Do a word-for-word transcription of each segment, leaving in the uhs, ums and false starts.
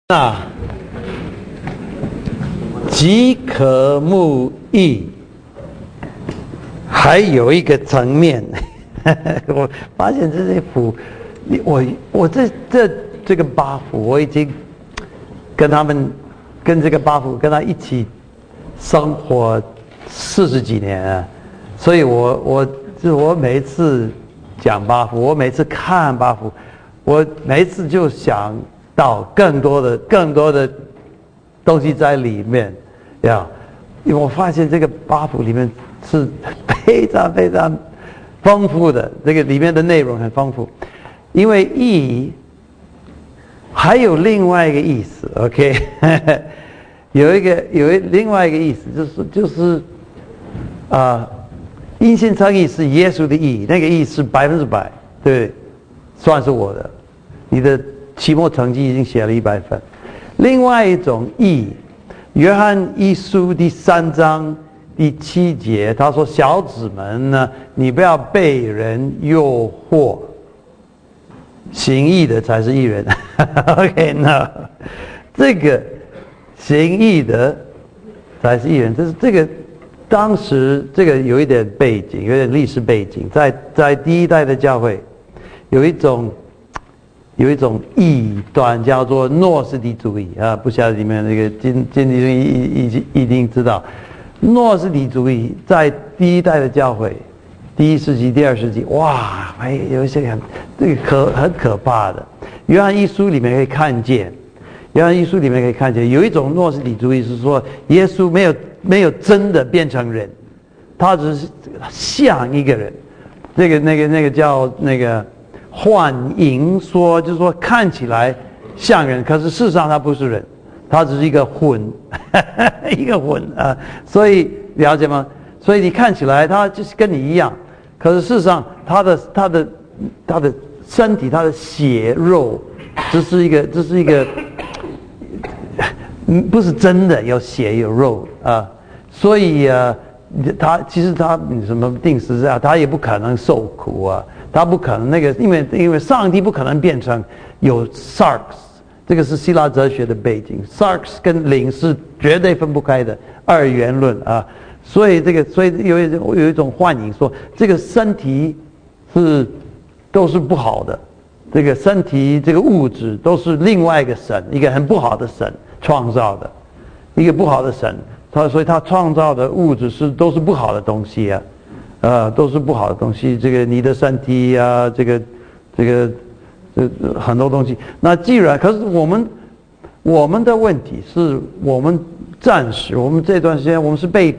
那即可目意，还有一个层面，我发现这些符，我我这这这个八符，我已经跟他们跟这个八符跟他一起生活四十几年啊，所以我我就我每一次讲八符，我每次看八符，我每一次就想到更多的更多的东西在里面呀，因为我发现这个八符里面是非常非常丰富的，这个里面的内容很丰富。因为义还有另外一个意思 ，OK， 有一个有一另外一个意思，就是就是啊，因信称义是耶稣的义，那个义是百分之百，对，算是我的，你的期末成绩已经写了一百分。另外一种义，约翰一书第三章第七节，他说：“小子们呢，你不要被人诱惑，行义的才是义人。”OK， 那这个行义的才是义人，这是这个当时这个有一点背景，有点历史背景，在在第一代的教会有一种。有一种异端叫做诺斯底主义啊，不晓得你们那个经经济一一一定知道，诺斯底主义在第一代的教会，第一世纪、第二世纪，哇，哎，有一些很这个可很可怕的。约翰一书里面可以看见，约翰一书里面可以看见，有一种诺斯底主义是说，耶稣没有没有真的变成人，他只是像一个人，这个那个那个叫那个。幻影说，就是说看起来像人，可是事实上他不是人，他只是一个魂，一个魂啊。所以了解吗？所以你看起来他就是跟你一样，可是事实上他的他的他的身体，他的血肉，这是一个这是一个，不是真的有血有肉啊。所以啊，他其实他什么定十字架，他也不可能受苦啊。他不可能那个，因为因为上帝不可能变成有 sarx， 这个是希腊哲学的背景 ，sarx 跟灵是绝对分不开的二元论啊，所以这个所以有一种有一种幻影说，这个身体是都是不好的，这个身体这个物质都是另外一个神，一个很不好的神创造的，一个不好的神，他所以他创造的物质是都是不好的东西啊。呃，都是不好的东西。这个你的身体啊，这个，这个，这很多东西。那既然，可是我们，我们的问题是我们暂时，我们这段时间我们是被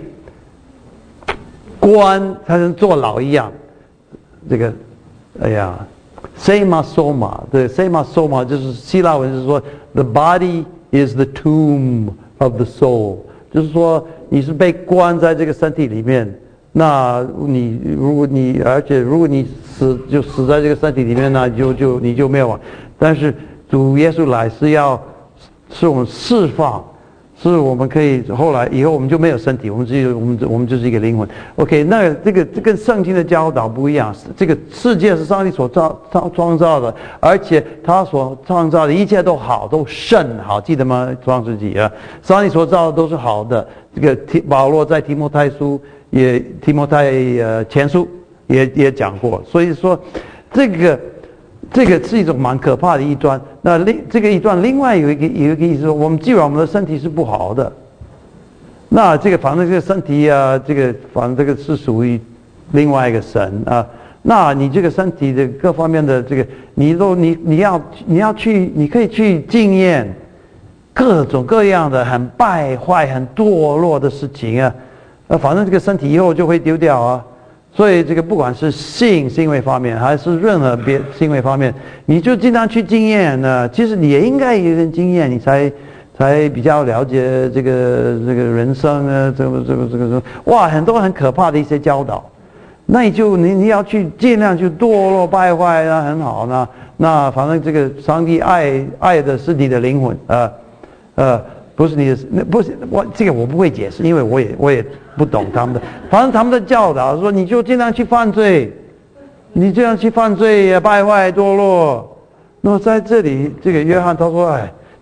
关，才能坐牢一样。这个，哎呀 ，sema soma， 对 ，sema soma 就是希腊文是说 ，the body is the tomb of the soul， 就是说你是被关在这个身体里面。那你如果你而且如果你死就死在这个身体里面，那就就你就没有。但是主耶稣来是要是我们释放，是我们可以后来以后我们就没有身体，我们只有我们我们就是一个灵魂。OK， 那这个这跟圣经的教导不一样，这个世界是上帝所造造创造的，而且他所创造的一切都好，都甚好，记得吗？创世纪啊，上帝所造的都是好的。这个提保罗在提摩太书。也提摩太呃前书也也讲过，所以说这个这个是一种蛮可怕的异端。那另这个异端另外有一个有一个意思说，我们既然我们的身体是不好的，那这个反正这个身体啊，这个反正这个是属于另外一个神啊。那你这个身体的各方面的这个，你都你你要你要去，你可以去经验各种各样的很败坏、很堕落的事情啊。那反正这个身体以后就会丢掉啊，所以这个不管是性行为方面，还是任何别行为方面，你就经常去经验呢。其实你也应该有点经验，你才才比较了解这个这个人生啊，这个这个这个哇，很多很可怕的一些教导。那你就你你要去尽量去堕落败坏啊，很好呢。那反正这个上帝爱爱的是你的灵魂啊，呃。不是你的，那不是我这个我不会解释，因为我也我也不懂他们的。反正他们的教导说，你就尽量去犯罪，你这样去犯罪也败坏堕落。那么在这里，这个约翰他说，哎，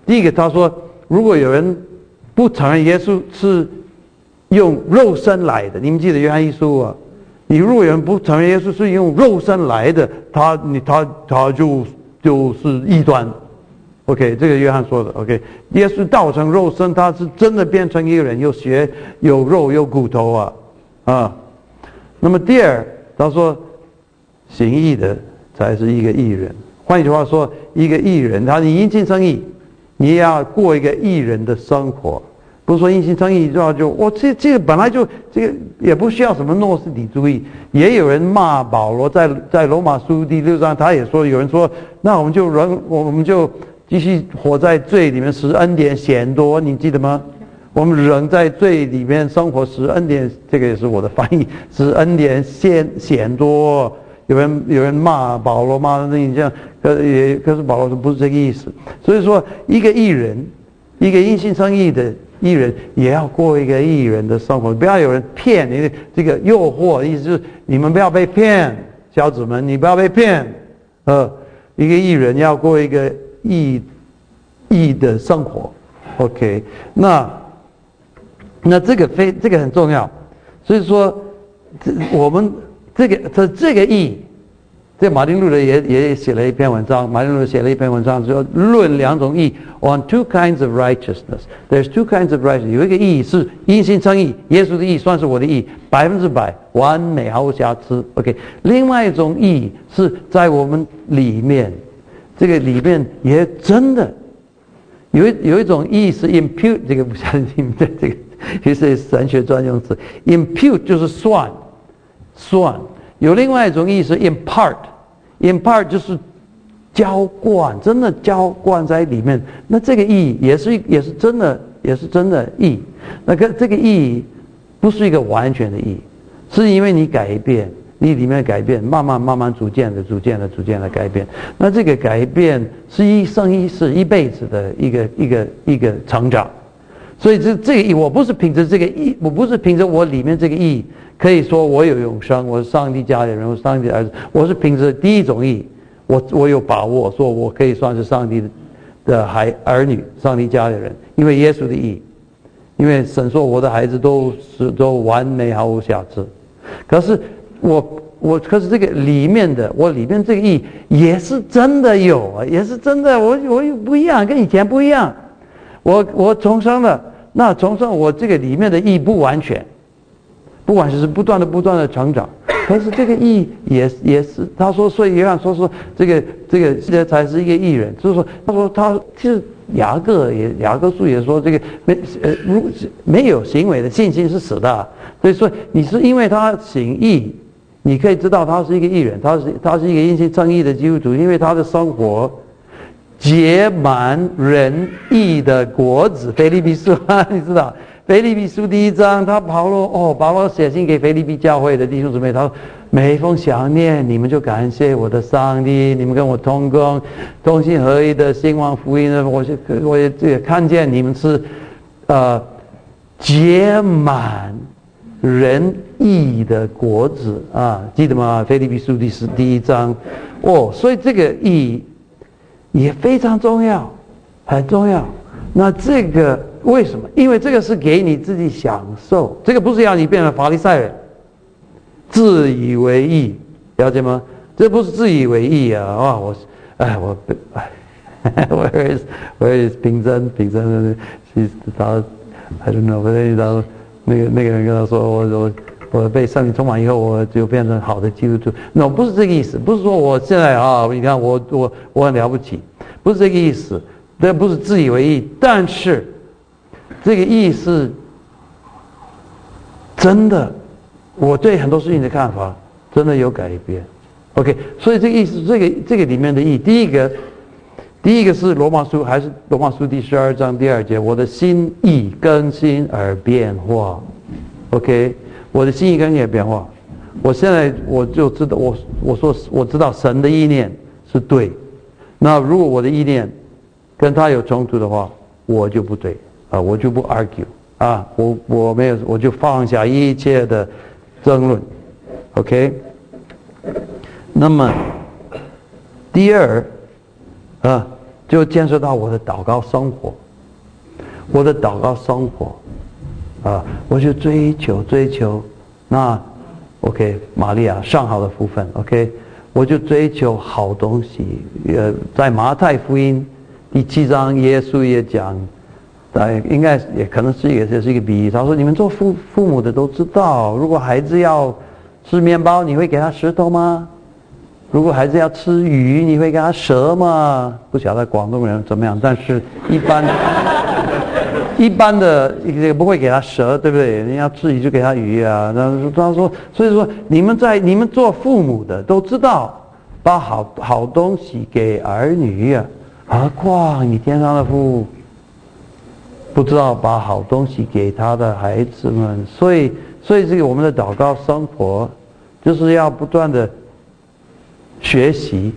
第一个他说，如果有人不承认耶稣是用肉身来的，你们记得约翰一书啊？你如果有人不承认耶稣是用肉身来的，他你他他就就是异端。OK， 这个约翰说的。OK， 耶稣道成肉身，他是真的变成一个人，有血有肉有骨头啊啊。那么第二，他说行义的才是一个义人。换句话说，一个义人，他你因信称义，你也要过一个义人的生活。不是说因信称义就要就我这这个本来就这个也不需要什么诺斯底主义。也有人骂保罗在在罗马书第六章，他也说有人说，那我们就人我们就继续活在罪里面，使恩典显多，你记得吗？我们人在罪里面生活，使恩典，这个也是我的翻译，使恩典显显多。有人有人骂保罗，骂的那你这样，可也可是保罗说不是这个意思。所以说，一个义人，一个因信称义的义人，也要过一个义人的生活，不要有人骗你。这个诱惑，意思就是你们不要被骗，小子们，你不要被骗。呃，一个义人要过一个义义的生活。OK， 那那这个非这个很重要。所以说，这我们。这个这这个义，这马丁路德也也写了一篇文章，马丁路德写了一篇文章，说论两种义 ，on two kinds of righteousness. There's two kinds of righteousness. 有一个义是因信称义，耶稣的义算是我的义，百分之百完美毫无瑕疵。OK， 另外一种义是在我们里面，这个里面也真的有一有一种义是 impute， 这个不相信的这个，其实是神学专用词 ，impute 就是算。算有另外一种意思 impart impart 就是浇灌，真的浇灌在里面。那这个义也是也是真的也是真的义。那个这个义不是一个完全的义，是因为你改变，你里面改变，慢慢慢慢逐渐的逐渐的逐渐的改变。那这个改变是一生一世一辈子的一个一个一个成长。所以这这个义，我不是凭着这个义，我不是凭着我里面这个义可以说我有永生，我是上帝家里人，我是上帝的儿子。我是凭着第一种义，我我有把握说我可以算是上帝的孩儿女，上帝家里人，因为耶稣的义，因为神说我的孩子都是都完美毫无瑕疵。可是我我可是这个里面的我里面这个义也是真的有啊，也是真的，我我不一样，跟以前不一样。我我重生了，那重生我这个里面的义不完全，不管是不断的不断的成长，可是这个义也也是他说，所以约翰说说这个这个这才是一个义人，就是说他说他其实雅各也雅各书也说这个没呃如没有行为的信心是死的，所以说你是因为他行义，你可以知道他是一个义人，他是他是一个因信称义的基督徒，因为他的生活结满仁义的果子。腓立比书啊，你知道腓立比书第一章，他保罗哦，保罗写信给腓立比教会的弟兄姊妹，他说每逢想念你们就感谢我的上帝，你们跟我同工，同心合一的兴旺福音呢，我就我也也看见你们是呃结满仁义的果子啊，记得吗？腓立比书第十第一章哦，所以这个义也非常重要，很重要。那这个为什么？因为这个是给你自己享受，这个不是要你变成法利赛人，自以为义，了解吗？这不是自以为义啊！哇，我，哎，我，哎，我也是，我也是平真平真的，其实他 ，I don't know， 反正他那个那个人跟他说，我我我被圣灵充满以后，我就变成好的基督徒。那、no, 不是这个意思，不是说我现在啊，你看我我我很了不起，不是这个意思，这不是自以为义，但是这个义是真的，我对很多事情的看法真的有改变。OK， 所以这个意思，这个这个里面的义，第一个，第一个是罗马书，还是罗马书第十二章第二节，我的心意更新而变化。OK。我的心意跟你也变化，我现在我就知道，我我说我知道神的意念是对，那如果我的意念跟他有冲突的话，我就不对啊，我就不 argue 啊，我我没有，我就放下一切的争论 ，OK。那么第二啊， 就建设到我的祷告生活，我的祷告生活，啊，我就追求追求，那 OK， 玛利亚上好的福分 ，OK， 我就追求好东西。呃，在马太福音第七章，耶稣也讲，呃，应该也可能是也是一个比喻。他说：“你们做父父母的都知道，如果孩子要吃面包，你会给他石头吗？如果孩子要吃鱼，你会给他蛇吗？不晓得广东人怎么样，但是一般一般的也不会给他蛇，对不对？你要吃鱼就给他鱼啊。那他说，所以说你们在你们做父母的都知道，把好好东西给儿女啊，何况你天上的父不知道把好东西给他的孩子们。所以，所以这个我们的祷告生活，就是要不断的学习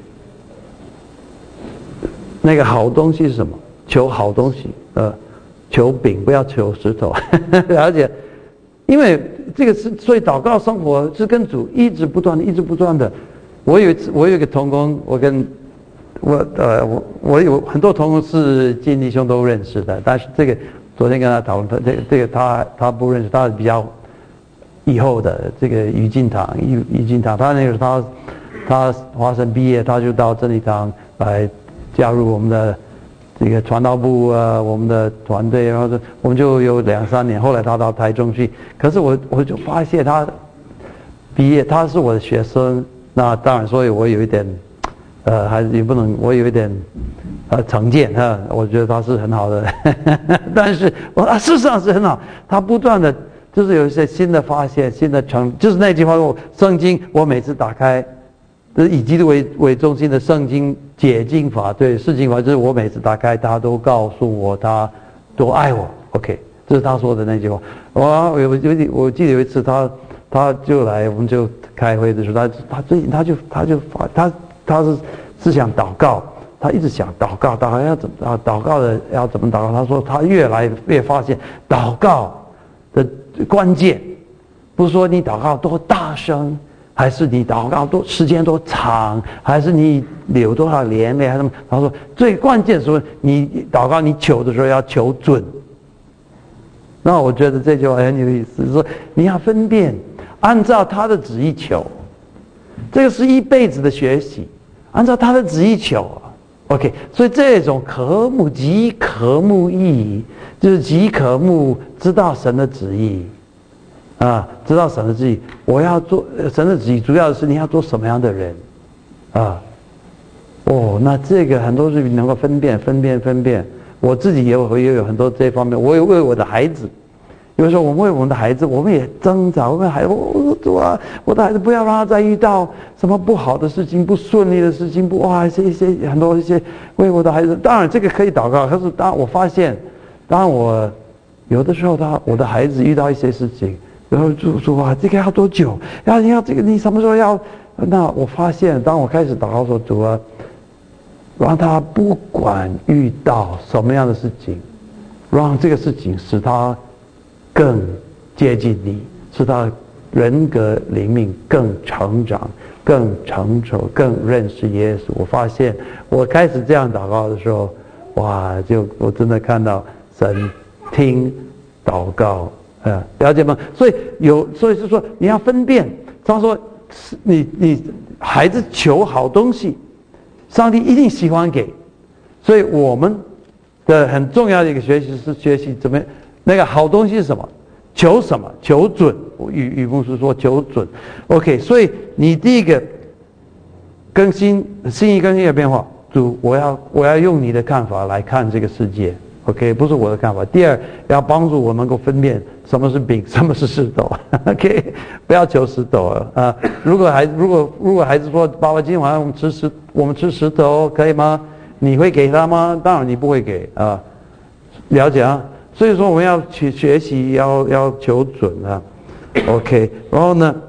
那个好东西是什么？求好东西，呃，求饼，不要求石头。而且，因为这个是，所以祷告生活是跟主一直不断的，一直不断的。我有一次，我有一个同工，我跟我呃，我我有很多同工是金弟兄都认识的，但是这个昨天跟他讨论，他这个这个他他不认识，他比较以后的这个于进堂，于于进堂，他那个他。他华神毕业，他就到真理堂来加入我们的这个传道部啊，我们的团队，然后我们就有两三年。后来他到台中去，可是我我就发现他毕业，他是我的学生，那当然，所以我有一点，呃，还是也不能，我有一点呃成见哈，我觉得他是很好的，但是我啊，事实上是很好，他不断的就是有一些新的发现，新的成，就是那句话说，圣经我每次打开。就是以基督为为中心的圣经解经法，对释经法，就是我每次打开，他都告诉我他多爱我。OK， 这是他说的那句话。我我有我记得有一次他他就来，我们就开会的时候，他他最近他就他就发他他是是想祷告，他一直想祷告，祷告要怎么祷告的要怎么祷告？他说他越来越发现祷告的关键，不是说你祷告多大声。还是你祷告多时间多长，还是你流多少眼泪，还是什么？他说最关键的时候，你祷告你求的时候要求准。那我觉得这句话很有意思，说你要分辨，按照他的旨意求，这个是一辈子的学习，按照他的旨意求啊。OK， 所以这种渴慕即渴慕义，就是即渴慕知道神的旨意。啊，知道神的旨意，我要做神的旨意，主要的是你要做什么样的人，啊，哦，那这个很多是能够分辨、分辨、分辨。我自己也有也有很多这方面，我也为我的孩子，有时候我们为我们的孩子，我们也挣扎，我们孩子，我主啊，我的孩子不要让他再遇到什么不好的事情、不顺利的事情，不哇，一些一些很多一些为我的孩子，当然这个可以祷告，可是当我发现，当我有的时候他我的孩子遇到一些事情。然后就说啊，这个要多久？要你要这个你什么时候要？那我发现，当我开始祷告说主啊，让他不管遇到什么样的事情，让这个事情使他更接近你，使他人格灵命更成长、更成熟、更认识耶稣。我发现，我开始这样祷告的时候，哇，就我真的看到神听祷告。呃，了解吗？所以有，所以是说你要分辨。他说，你你孩子求好东西，上帝一定喜欢给。所以我们的很重要的一个学习是学习怎么那个好东西是什么，求什么，求准。与与牧师说求准。OK， 所以你第一个更新心意更新的变化，主，我要我要用你的看法来看这个世界。OK， 不是我的看法。第二，要帮助我能够分辨什么是饼，什么是石头。OK， 不要求石头啊、呃！如果孩如果如果孩子说爸爸今天晚上我们吃石我们吃石头可以吗？你会给他吗？当然你不会给啊、呃，了解啊。所以说我们要去学习，要要求准啊。OK， 然后呢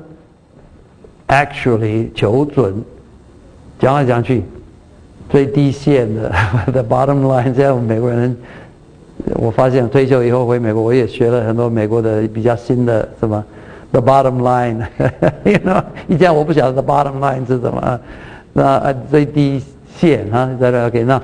，actually 求准，讲来讲去，最低线的 the bottom line， 在我们美国人。我发现退休以后回美国，我也学了很多美国的比较新的什么 the bottom line，you know， 以前我不晓得 the bottom line 是什么，那最低线啊，在这 OK， 那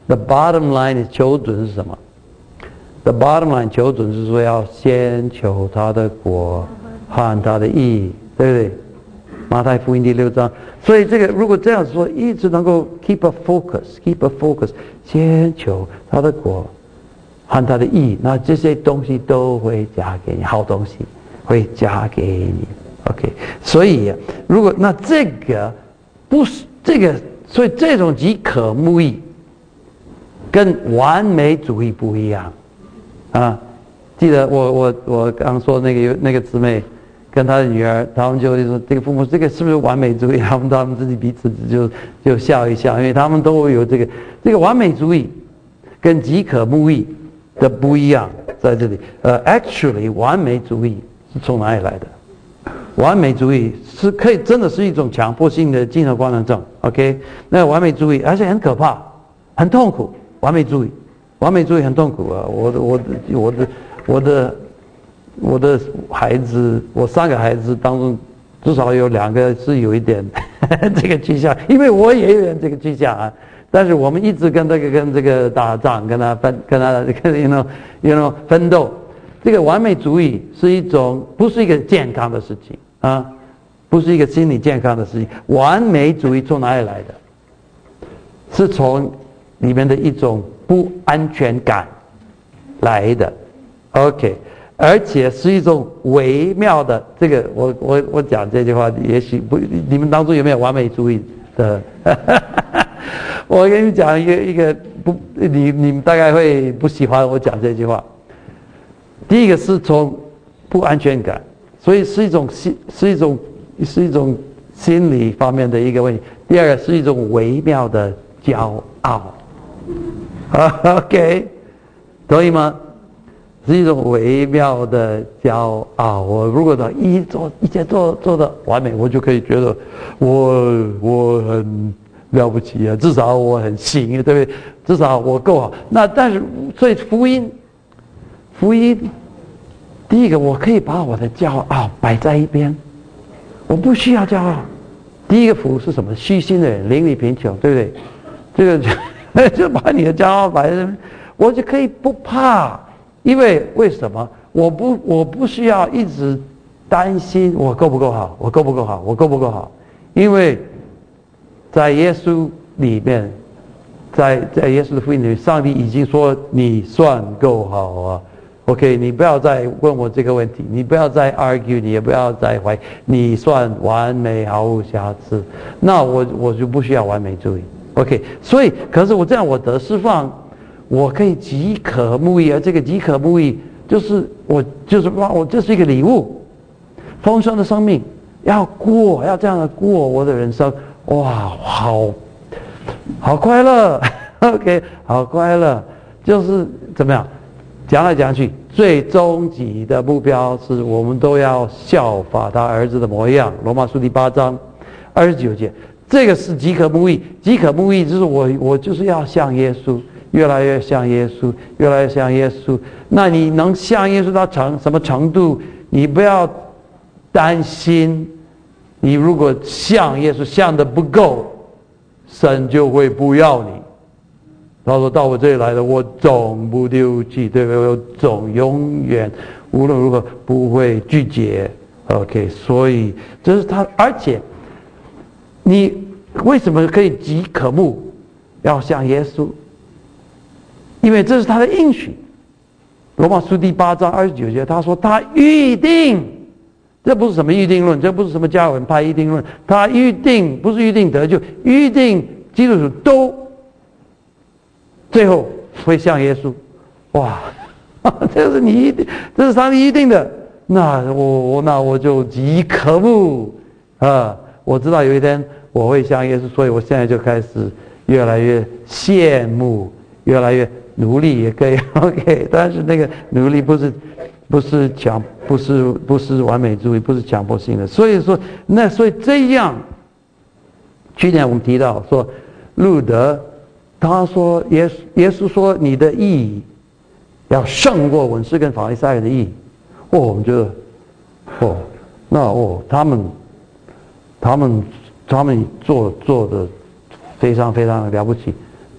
The bottom line is 求准是什么 ？The bottom line 求准是说要先求他的国和他的义，对不对？马太福音第六章。所以这个如果这样说，一直能够 keep a focus，keep a focus， 先求他的国和他的义，那这些东西都会加给你，好东西会加给你。OK， 所以如果那这个不是这个，所以这种即可慕义跟完美主义不一样啊。记得我我我刚说那个有那个姊妹跟她的女儿，他们就说这个父母这个是不是完美主义？他们他们自己彼此就就笑一笑，因为他们都有这个这个完美主义跟即可慕义的不一样在这里。呃 ，actually 完美主义是从哪里来的？完美主义是可以真的是一种强迫性的精神官能症 ，OK？ 那完美主义而且很可怕，很痛苦。完美主义，完美主义很痛苦啊！我的我的我的我的我的孩子，我三个孩子当中，至少有两个是有一点这个趋向，因为我也有点这个趋向啊。但是我们一直跟这个跟这个打仗，跟他奋跟他跟 you know you know 奋斗。这个完美主义是一种不是一个健康的事情啊，不是一个心理健康的事情。完美主义从哪里来的？是从里面的一种不安全感来的 ，OK， 而且是一种微妙的。这个我我我讲这句话，也许不，你们当中有没有完美主义的？我跟你讲一个一个不，你你们大概会不喜欢我讲这句话。第一个是从不安全感，所以是一种心是一种是一种心理方面的一个问题。第二个是一种微妙的骄傲。OK， 同意吗？是一种微妙的骄傲。我如果呢一做一切做做的完美，我就可以觉得我我很了不起啊，至少我很行，对不对？至少我够好。那但是所以福音，福音，第一个我可以把我的骄傲摆在一边，我不需要骄傲。第一个福是什么？虚心的人，邻里贫穷，对不对？这个就。就把你的骄傲摆在，我就可以不怕，因为为什么？我不我不需要一直担心我够不够好，我够不够好，我够不够好，因为在耶稣里面，在在耶稣的福音里，上帝已经说你算够好啊。OK， 你不要再问我这个问题，你不要再 argue， 你也不要再怀疑，你算完美毫无瑕疵，那我我就不需要完美主义。OK， 所以可是我这样我得释放，我可以即可慕义，而这个即可慕义就是我就是我这是一个礼物，丰盛的生命要过，要这样的过我的人生，哇，好，好快乐 ，OK， 好快乐，就是怎么样，讲来讲去，最终极的目标是我们都要效法他儿子的模样，罗马书第八章二十九节。这个是即可慕义，即可慕义就是我我就是要像耶稣，越来越像耶稣，越来越像耶稣。那你能像耶稣到成什么程度？你不要担心，你如果像耶稣像的不够，神就会不要你。他说到我这里来的，我总不丢弃，对不对？我总永远无论如何不会拒绝。OK， 所以这是他，而且。你为什么可以即可慕？要像耶稣，因为这是他的应许。罗马书第八章二十九节，他说他预定，这不是什么预定论，这不是什么加尔文派预定论，他预定不是预定得救，预定基督徒都最后会像耶稣。哇，这是你一定，这是上帝预定的。那我那我就即可慕啊！我知道有一天我会像耶稣，所以我现在就开始越来越羡慕，越来越努力也可以 OK， 但是那个努力不是不是强，不是不是完美主义，不是强迫性的。所以说，那所以这样，去年我们提到说，路德他说耶稣耶稣说你的义要胜过文士跟法利赛人的义。哦，我们觉得，哦，那哦他们。他们他们做做的非常非常了不起，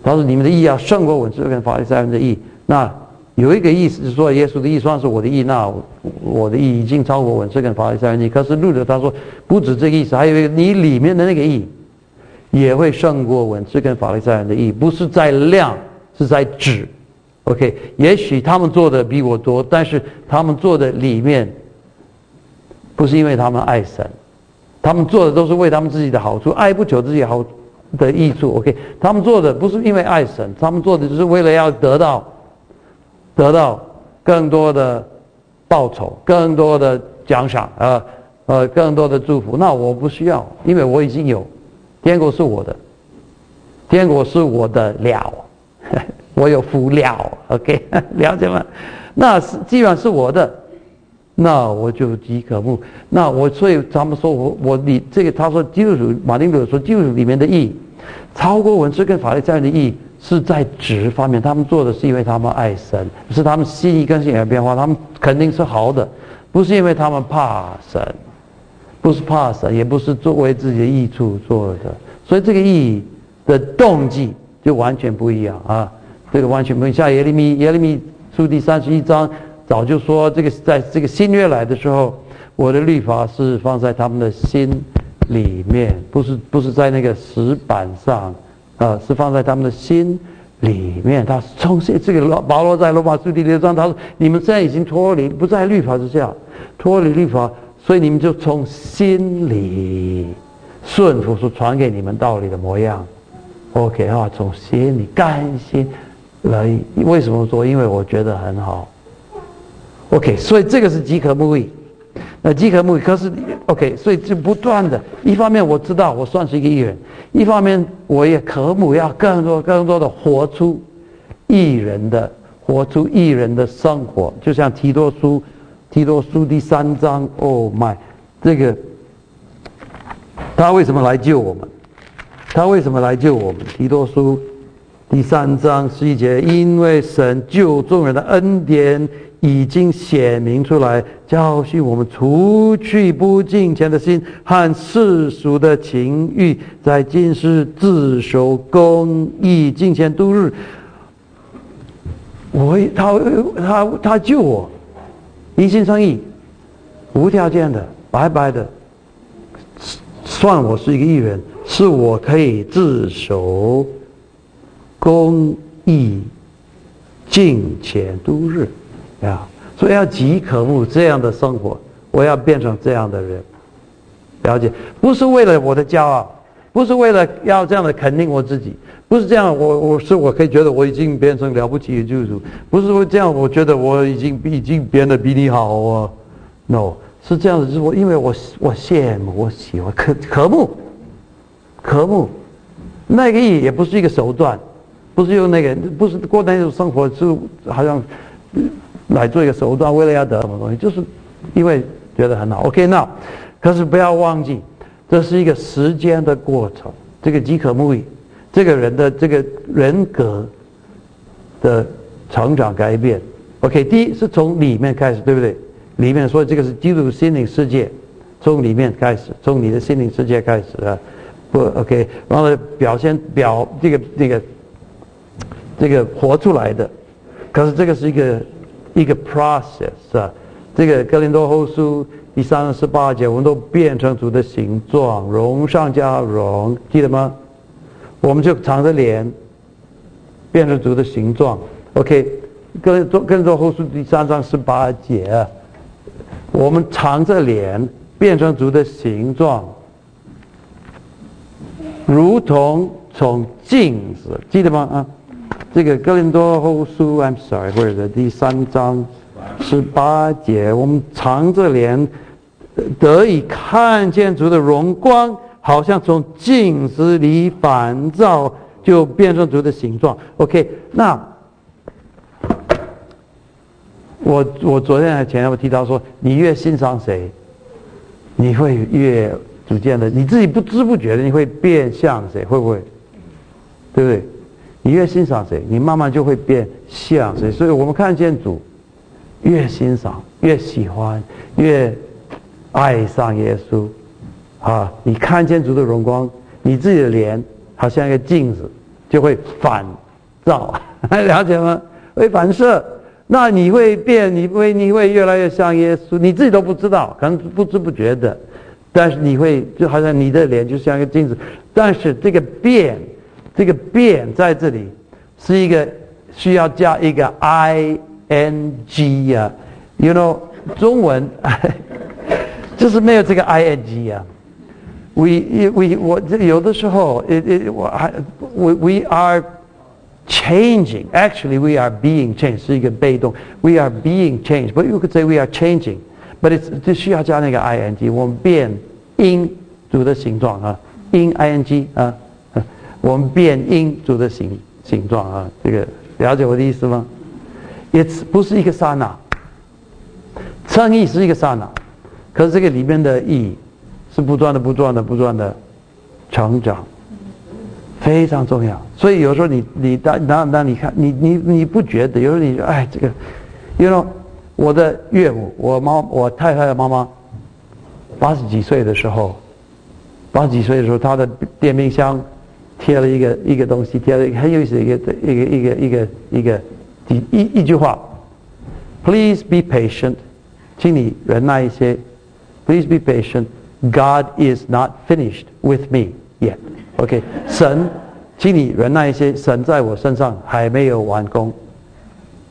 他说你们的义要胜过文士跟法利赛人的义。那有一个意思是说，耶稣的义算是我的义，那我的义已经超过文士跟法利赛人的义。可是路德他说不止这个意思，还有一个你里面的那个义也会胜过文士跟法利赛人的义，不是在量，是在质。OK， 也许他们做的比我多，但是他们做的里面不是因为他们爱神，他们做的都是为他们自己的好处，爱不求自己好的益处。 OK， 他们做的不是因为爱神，他们做的就是为了要得到得到更多的报酬，更多的奖赏，呃呃更多的祝福。那我不需要，因为我已经有，天国是我的，天国是我的了，我有福了。 OK， 了解吗？那是既然是我的，那我就饥渴慕。那我所以他们说我我你这个他说基督徒马丁路德说基督徒里面的义超过文士跟法利赛人的义是在质方面，他们做的是因为他们爱神，是他们心意跟信仰变化，他们肯定是好的，不是因为他们怕神，不是怕神，也不是作为自己的益处做的。所以这个义的动机就完全不一样啊，这个完全不一样。像耶利米耶利米书第三十一章早就说，这个在这个新约来的时候，我的律法是放在他们的心里面，不是不是在那个石板上，啊，是放在他们的心里面。他从这个保罗在罗马书第六章，他说：“你们现在已经脱离，不在律法之下，脱离律法，所以你们就从心里顺服所传给你们道理的模样。” OK 啊，从心里甘心乐意。为什么说？因为我觉得很好。OK， 所以这个是饥渴慕义。那饥渴慕义，可是 OK， 所以就不断的，一方面我知道我算是一个义人，一方面我也渴慕要更多更多的活出义人的，活出义人的生活。就像提多书，提多书第三章 ，Oh my， 这个他为什么来救我们？他为什么来救我们？提多书第三章十一节，因为神救众人的恩典已经显明出来，教训我们除去不敬虔的心和世俗的情欲，在今世自守公义，敬虔度日。我他他他救我，一心诚意，无条件的，白白的，算我是一个义人，是我可以自守公义，敬虔度日。啊，所以要饥渴慕这样的生活，我要变成这样的人，了解？不是为了我的骄傲，不是为了要这样的肯定我自己，不是这样，我我是我可以觉得我已经变成了不起的救主，不是这样，我觉得我已经已经变得比你好啊 ，no， 是这样的，就是我因为我我羡慕，我喜欢渴渴慕，渴慕，那个意也不是一个手段，不是用那个，不是过那种生活，就好像来做一个手段，为了要得什么东西，就是因为觉得很好。OK， 那可是不要忘记，这是一个时间的过程。这个饥渴慕义，这个人的这个人格的成长改变。OK， 第一是从里面开始，对不对？里面说这个是基督心灵世界，从里面开始，从你的心灵世界开始啊。不 OK， 然后表现表这个这个这个活出来的。可是这个是一个一个 process 啊，这个哥林多后书第三十八节，我们都变成主的形状，荣上加荣，记得吗？我们就长着脸，变成主的形状。OK， 哥林多哥林多后书第三章十八节啊，我们长着脸，变成主的形状，如同从镜子，记得吗？啊。这个哥林多后书 ，I'm sorry， 或者第三章十八节，我们长着脸得以看见主的荣光，好像从镜子里反照，就变成主的形状。OK， 那我我昨天还前我提到说，你越欣赏谁，你会越逐渐的，你自己不知不觉的，你会变像谁，会不会？对不对？你越欣赏谁，你慢慢就会变像谁。所以我们看见主，越欣赏，越喜欢，越爱上耶稣。啊，你看见主的荣光，你自己的脸好像一个镜子， 就会反照，了解吗？会反射，那你会变，你会你会越来越像耶稣，你自己都不知道，可能不知不觉的，但是你会就好像你的脸就像一个镜子，但是这个变，这个变在这里是一个需要加一个 I N G 啊 ，you know 中文就是没有这个 I N G 啊。We we 我有的时候，it it 我还 we we are changing. Actually, we are being changed. 是一个被动。We are being changed. But you could say we are changing. But it's 就需要加那个 I N G. 我们变因主的形状啊，因 I N G 啊，我们变因主的形形状啊。这个了解我的意思吗？ It's 不是一个刹那，称义是一个刹那，可是这个里面的义是不断的、不断的、不断的成长。非常重要，所以有时候你你当当当你看你你你不觉得，有时候你说哎这个，因为我的岳母，我妈我太太的妈妈，八十几岁的时候，八十几岁的时候，她的电冰箱贴了一个一个东西，贴了一个很有意思的一个一个一个一个一个一一一句话 ，Please be patient， 请你忍耐一些 ，Please be patient，God is not finished with me yet。OK， 神，请你忍耐一些，神在我身上还没有完工。呀、yeah, ，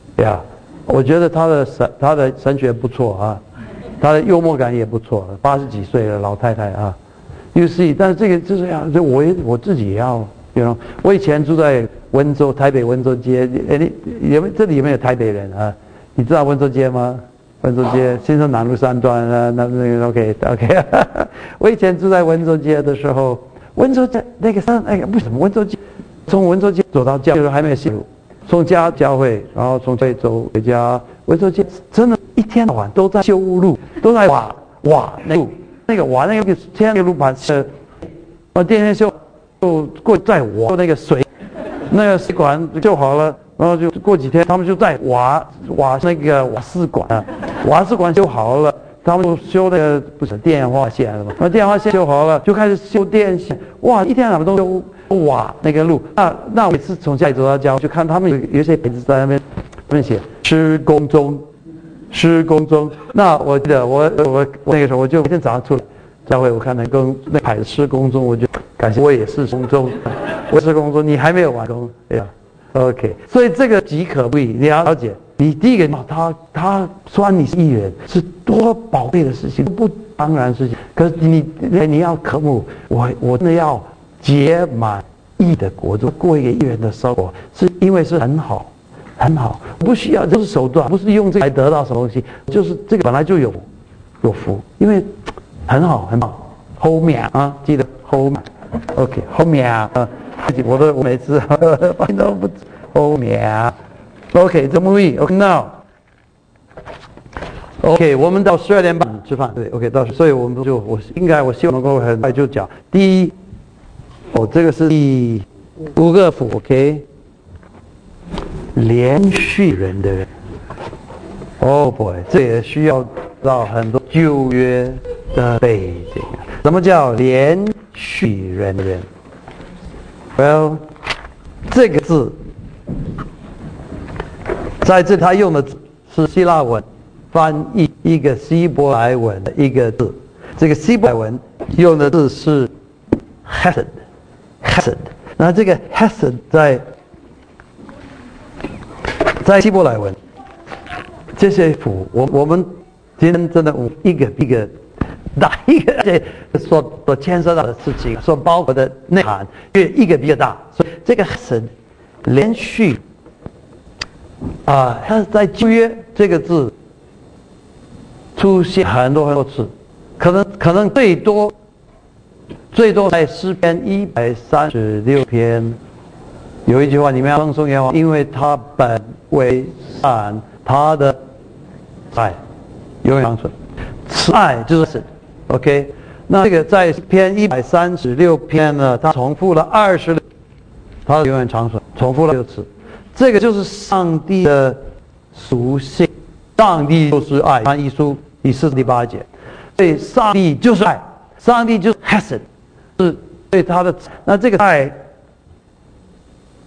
我觉得他的神，他的神学不错啊，他的幽默感也不错，八十几岁的老太太啊。You see， 但是这个就是要，就我也我自己也要，you know， 我以前住在温州，台北温州街，哎，你有没这里有没有台北人啊？你知道温州街吗？温州街，新生南路三段啊，那那个 OK OK， 我以前住在温州街的时候。温州街那个山，那个为什么温州街？从温州街走到教会还没有信路，从家教会，然后从这走回家。温州街真的，一天到晚都在修路，都在挖挖那路，那个挖那个天那个路把呃，呃电线修，就过再挖那个水，那个水管修好了，然后就过几天他们就在挖挖那个瓦斯管啊，瓦斯管修好了。他们修那个不是电话线了吗？那电话线修好了，就开始修电线。哇，一天到晚都修挖那个路。那那我每次从家里走到家，就看他们有有一些牌子在那边，上面写施工中，施工中。那我记得我我我那个时候我就每天早上出来教会，我看那工那牌子施工中，我就感谢我也是工中，我是工中，你还没有完工，对呀。OK， 所以这个即可不易，你要了解。你第一个，他他说你是义人，是多宝贵的事情，不当然事情。可是你你要渴慕，我我真的要结满义的国度，过一个义人的生活，是因为是很好，很好，不需要，这是手段，不是用这个来得到什么东西，就是这个本来就有有福，因为很好很好，后面啊，记得后面 ，OK， 后面啊，我都我每次发现都不后面啊。OK， 这么易 ，OK now。OK， 我们到十二点半吃饭，对 ，OK， 到，所以我们就我应该我希望能够很快就讲第一，哦，这个是第五个福 ，OK， 连续人的人，哦 boy， 这也需要到很多旧约的背景。什么叫连续人的人 ？Well， 这个字。在这他用的是希腊文翻译一个希伯来文的一个字，这个希伯来文用的字是 hesed hesed， 那这个 hesed 在在希伯来文这些福，我我们今天真的一个一个大一个，而且所所牵涉到的事情，所包括的内涵，越一个比较大，所以这个 hesed 连续。啊，它在旧约这个字出现很多很多次，可能可能最多最多在诗篇一百三十六篇有一句话，你们要称颂耶和华，因为他本为善，他的爱永远长存。慈爱就是 OK， 那这个在篇一百三十六篇呢，它重复了二十六，他永远长存，重复了六次。这个就是上帝的属性，上帝就是爱。约一书第四第八节，所以上帝就是爱，上帝就是 hesed， 是对他的。那这个爱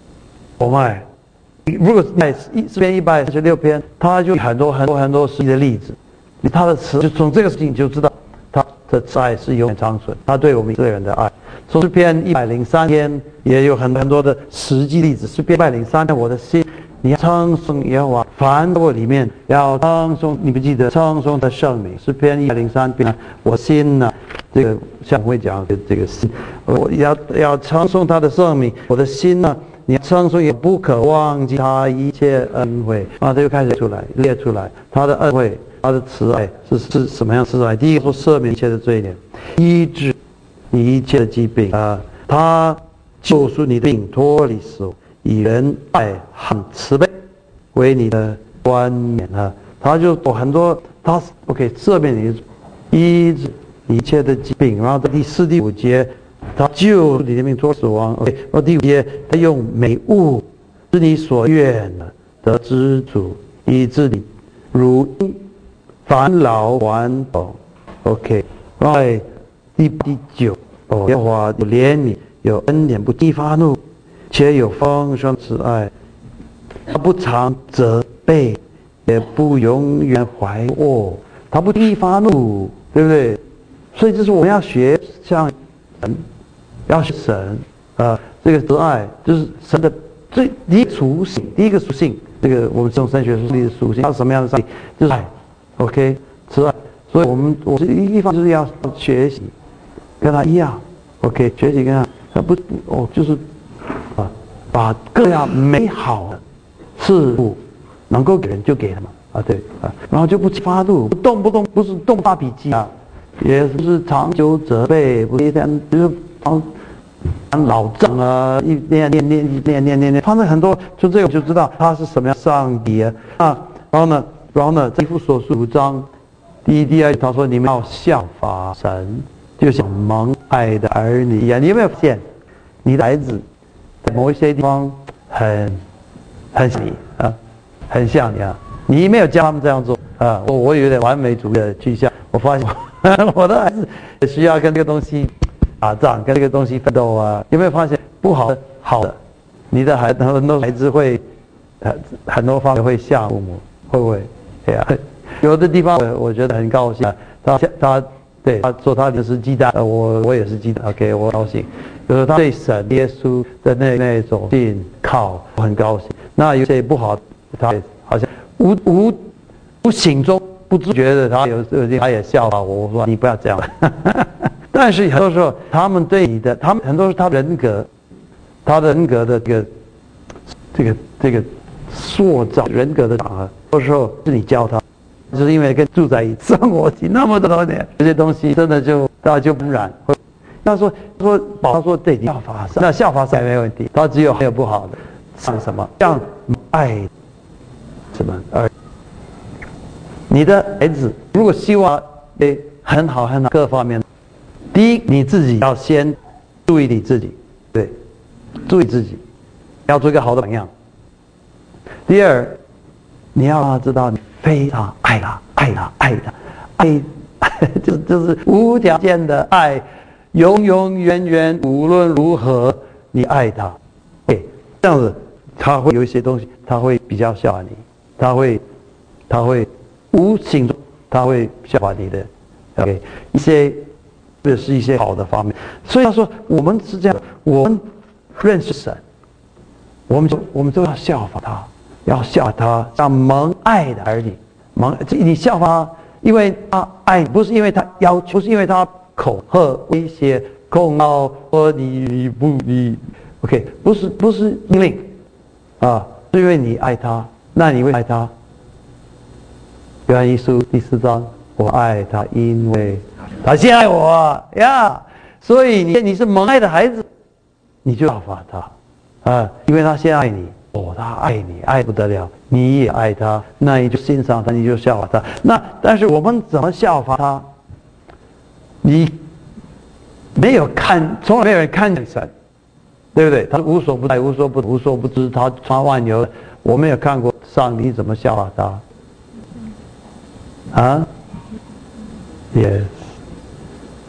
我们爱。如果在诗篇一百三十六篇，他就很多很多很多实际的例子，他的词就从这个事情就知道他的慈爱是永远长存，他对我们一个人的爱。从诗篇一百零三篇也有很多很多的实际例子。诗篇一百零三篇，我的心，你要称颂耶和华，凡我里面要称颂，你不记得称颂的圣名？诗篇一百零三篇，我心呢、啊，这个像会讲的这个心，我要要称颂他的圣名，我的心呢、啊。你要称颂也不可忘记他一切恩惠啊！他就开始出来列出来他的恩惠，他的慈爱是是什么样慈爱？第一个说赦免一切的罪孽，医治你一切的疾病啊！他救赎你的病，脱离死亡，以仁爱和慈悲为你的冠冕啊！他就有很多，他 OK 赦免你，医治一切的疾病，然后到第四、第五节。他救你的命脱死亡 ，OK。然后第五节，他用美物是你所愿的的知足，以致你如鹰返老还童 ，OK。然后第第九，哦，耶和华有怜悯，有恩典，不激发怒，且有丰盛慈爱。他不常责备，也不永远怀恶，他不激发怒，对不对？所以这是我们要学像神。要是神啊、呃，这个慈爱就是神的最第一属性，第一个属性。这个我们从神学里的属性，它是什么样的属性？就是爱 ，OK， 慈爱。所以我们我是一地方就是要学习，跟他一样 ，OK， 学习跟他，他不哦，就是啊，把各样美好的事物能够给人就给他们啊，对啊，然后就不发怒，不动不动不是动发脾气啊，也不是长久责备，不是就是啊。老丈啊，一念念念念念念念，他们很多，就这个就知道他是什么样上帝啊啊，然后呢，然后呢，这一幅所述五章，第一、第二，他说你们要效法神，就像蒙爱的儿女一样。你有没有发现，你的孩子在某一些地方很很像你啊，很像你啊？你没有教他们这样做啊？我我有点完美主义的趋向，我发现我的孩子也需要跟这个东西。打仗跟这个东西奋斗啊，有没有发现不好的好的？你的孩子很多孩子会，呃，很多方面会吓父母，会不会？对呀、啊，有的地方我我觉得很高兴，他他对他说他就是鸡蛋，呃，我我也是鸡蛋 ，OK， 我高兴。就是他对神耶稣的那那种信靠，我很高兴。那有些不好，他好像无无无形中不自觉的，他有有些他也笑话我，我说你不要这样。但是很多时候，他们对你的，他们很多时候他人格，他的人格的这个，这个这个塑造人格的场合，很多时候是你教他，就是因为跟住在一起生活起那么多年，这些东西真的就他就不然。他说说保他说对，你效法那效法谁没问题，他只有没有不好的，像什么像爱什么而你的孩子如果希望诶很好很好各方面。第一，你自己要先注意你自己，对，注意自己，要做一个好的榜样。第二，你要让他知道你非常爱他，爱他，爱他，爱，就就是无条件的爱，永永远远，无论如何，你爱他。对，这样子，他会有一些东西，他会比较效法你，他会，他会无形中，他会效法你的 ，OK， 一些。这是一些好的方面，所以他说我们是这样，我们认识神，我们就我们都要效法他，要效法他，像蒙爱的儿女，蒙你效法他，因为他爱你，不是因为他要求，不是因为他恐吓、威胁、控告说你你不你 ，OK， 不是不是命令啊，是因为你爱他，那你会爱他。约翰一书第四章，我爱他，因为。他先爱我呀，所以你你是蒙爱的孩子，你就效法他啊，因为他先爱你，哦，他爱你，爱不得了，你也爱他，那你就欣赏他，你就效法他。那但是我们怎么效法他？你没有看，从来没有人看见神，对不对？他无所不在，无所不无所不知，他他万有，我没有看过上帝怎么效法他啊 ？Yes。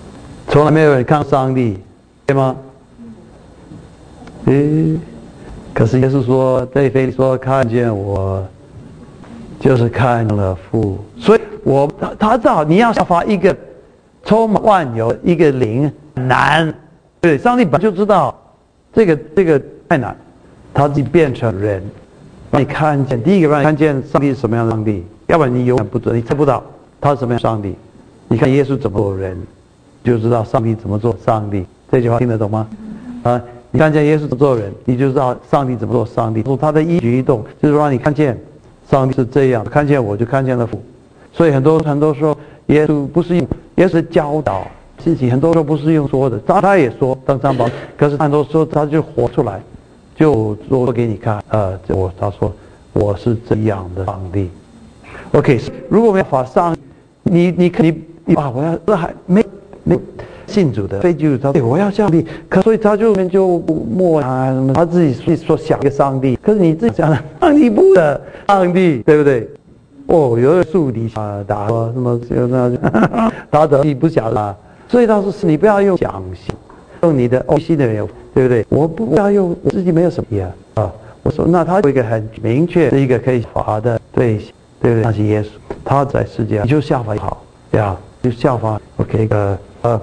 从来没有人看上帝，对吗？诶， 可是耶稣说，对腓力说，看见我，就是看了父。所以我他他知道你要效法一个充满万有一个灵难，对，上帝本来就知道这个这个太难，他自己变成人，让你看见，第一个让你看见上帝是什么样的上帝，要不然你永远不知道，你猜不到他是什么样的上帝。你看耶稣怎么做人，就知道上帝怎么做上帝。这句话听得懂吗？啊，你看见耶稣怎么做人，你就知道上帝怎么做上帝。他的一举一动就是让你看见上帝是这样，看见我就看见了父。所以很多很多时候耶稣不是用耶稣教导自己，很多时候不是用说的，他他也说当三宝，可是很多时候他就活出来，就说给你看。呃，我他说我是这样的上帝。OK， 如果没有法上，你你你你啊，我要这还没没信主的非基督徒，对，我要上帝，可所以他就就默啊，他自己说想一个上帝，可是你自己想的上帝不的上帝，对不对？哦，有的树底下打什么就那他的你不晓得啊，所以他说你不要用想象，用你的欧西的没有，对不对？我不要用我自己没有什么呀啊，我说那他有一个很明确的一个可以罚的对象，对不对？那是耶稣，他在世界你就效法好，对啊，就效法 OK 呃呃。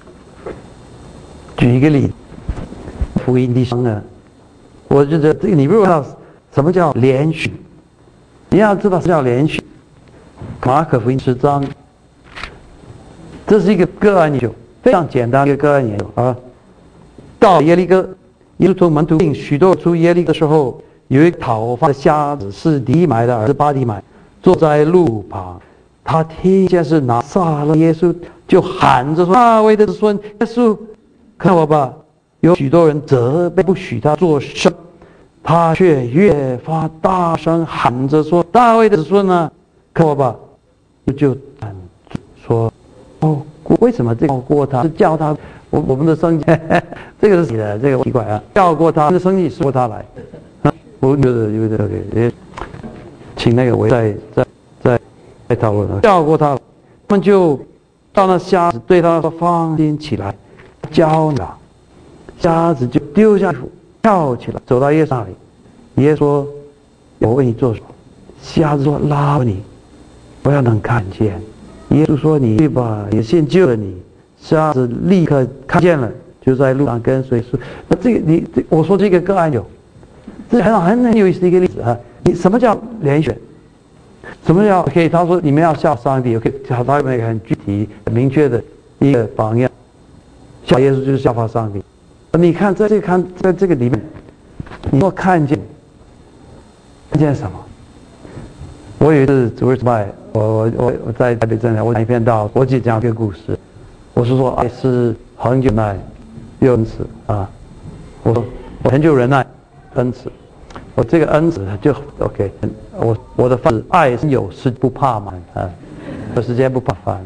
举一个例子，福音第三呢，我就觉得这个你如果知道什么叫连续，你要知道什么叫连续。马可福音十章，这是一个个案研究，非常简单的一个个案研究啊。到耶利哥，耶稣从门徒领许多出耶利哥的时候，有一个讨饭的瞎子，是迪买的儿子巴迪买，坐在路旁，他听见是拿撒勒耶稣，就喊着说：“大卫的子孙耶稣，看我吧！”有许多人责备不许他作声，他却越发大声喊着说：“大卫的子孙啊，看我吧！”就说：“哦，为什么这个叫过他？是叫他我我们的生计，这个是你的，这个奇怪啊！叫过他的生意是过他来。”我觉得有点也，请那个我再再再再讨论了。叫过他，他们就到那瞎子对他说：“放心起来，教你吧。”瞎子就丢下衣服，跳起来，走到耶稣那里。耶稣说：“我为你做什么？”瞎子说：“拉你，我要能看见。”耶稣说：“你去吧，你的信救了你。”瞎子立刻看见了，就在路上跟随说：“那这个你这我说这个个案有，这很很很有意思的一个例子啊！你什么叫连选？什么叫 OK？ 他说你们要效上帝 OK， 他他有一个很具体、很明确的一个榜样。效耶稣就是效法上帝。你看在这个看在这个里面，你要看见看见什么？我有一次主日拜，我我我我在台北镇，我讲一篇道，我只讲一个故事。我是说爱是恒久忍耐，又恩慈啊！我说我很久忍耐，恩慈。我这个恩慈就 OK， 我我的方式爱是有时不怕嘛啊，有时间不怕烦，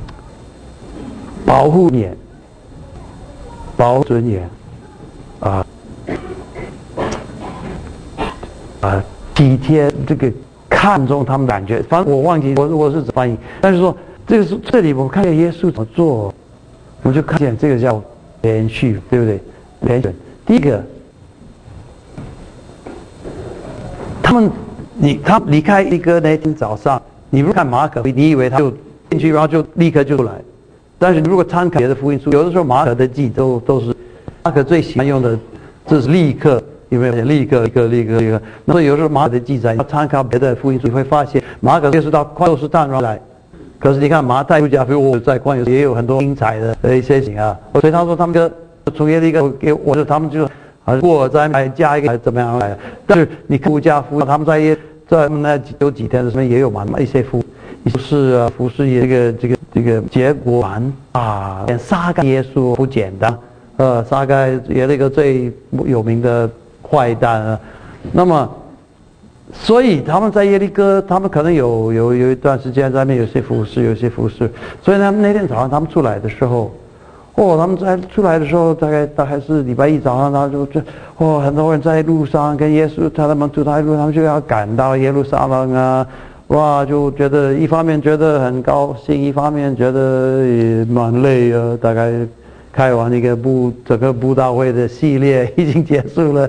保护你，保护尊严啊啊，体贴这个看重他们感觉，反正我忘记我我是怎么翻译，但是说这个是这里我看见耶稣怎么做，我就看见这个叫连续，对不对？连续，第一个。他们，你他离开一个那天早上，你如果看马可，你以为他就进去，然后就立刻就出来。但是你如果参考别的福音书，有的时候马可的记都都是马可最喜欢用的，这是立刻，有没有？立刻，立刻，立刻，立刻。那么有时候马可的记载，要参考别的福音书，你会发现马可就是到快速是淡然来。可是你看马太、路加，比如我在关有也有很多精彩的的一些事情啊。所以他说他们的从耶利哥给我就他们就。啊，我再来加一个怎么样来？但是你看路加福音，他们在耶在那有几天的时候也有蛮一些服服饰啊，服饰也这个这个这个结果完啊，撒该耶稣不简单，呃，撒该也那个最有名的坏蛋啊。那么，所以他们在耶利哥，他们可能有有有一段时间在那边有些服饰，有些服饰。所以他们那天早上他们出来的时候。哦，他们在出来的时候，大概大概是礼拜一早上，他就这哦，很多人在路上跟耶稣，他们住在路上，他们就要赶到耶路撒冷啊，哇，就觉得一方面觉得很高兴，一方面觉得也蛮累啊。大概开完一个布整个布道会的系列已经结束了，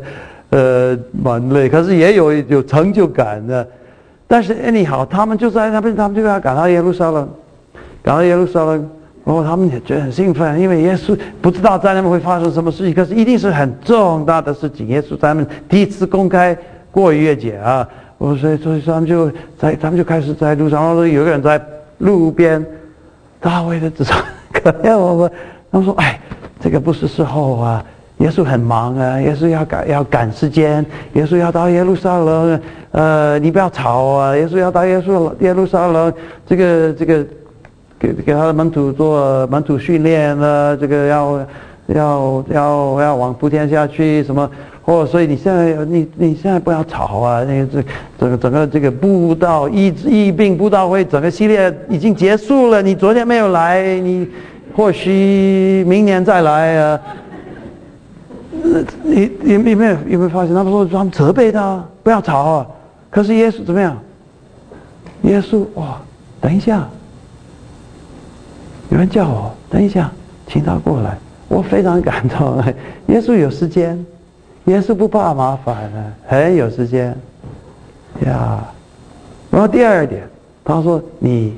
呃，蛮累，可是也有有成就感的。但是 anyhow， 他们就在那边，他们就要赶到耶路撒冷，赶到耶路撒冷，然后他们也觉得很兴奋，因为耶稣不知道在那边会发生什么事情，可是一定是很重大的事情。耶稣在他们第一次公开过逾越节啊，我所以所以他们就在他们就开始在路上，然后有个人在路边大卫的指上，可怜我们，他们说：“哎，这个不是时候啊。”耶稣很忙啊，耶稣要赶要赶时间，耶稣要到耶路撒冷，呃，你不要吵啊！耶稣要到耶稣耶路撒冷，这个这个给给他的门徒做门徒训练了，这个要要要要往普天下去什么？哦，所以你现在你你现在不要吵啊！那个这整个整个这个布道医医病布道会整个系列已经结束了，你昨天没有来，你或许明年再来啊。你你有没有有没有发现，他们说他们责备他不要吵啊，可是耶稣怎么样？耶稣哇，等一下，有人叫我，等一下，请他过来，我非常感动。耶稣有时间，耶稣不怕麻烦的，很有时间呀。然后第二点，他说你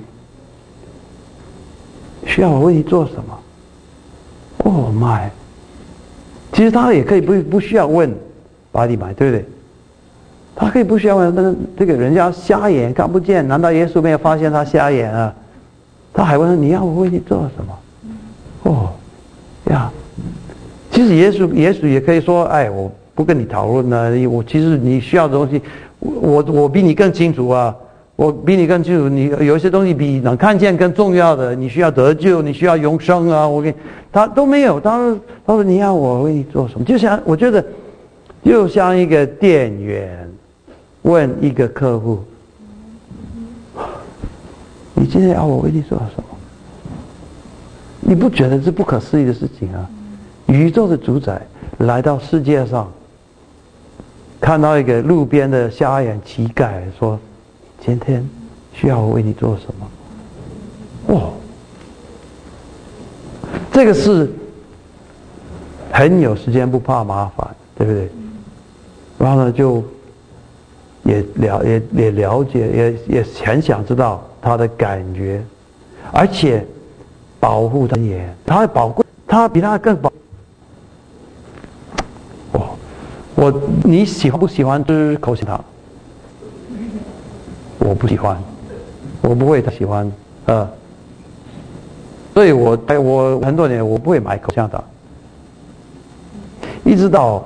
需要我为你做什么 ？Oh my！其实他也可以不不需要问巴底买，对不对？他可以不需要问，但是这个人家瞎眼看不见，难道耶稣没有发现他瞎眼啊？他还问你要我为你做什么？哦，呀，其实耶稣耶稣也可以说，哎，我不跟你讨论了，我其实你需要的东西，我我比你更清楚啊，我比你更清楚，你有一些东西比能看见更重要的，你需要得救，你需要永生啊，我给他都没有，他说他说你要我为你做什么？就像我觉得，就像一个店员问一个客户，你今天要我为你做什么？你不觉得这不可思议的事情啊？宇宙的主宰来到世界上，看到一个路边的瞎眼乞丐，说：“今天需要我为你做什么？”哇！这个是很有时间，不怕麻烦，对不对？然后呢，就也了也也了解，也也很想知道他的感觉，而且保护他也，他会保护他比他更保。哦，我你喜欢不喜欢吃口香糖？我不喜欢，我不会喜欢，呃。所以我我很多年我不会买口香糖，一直到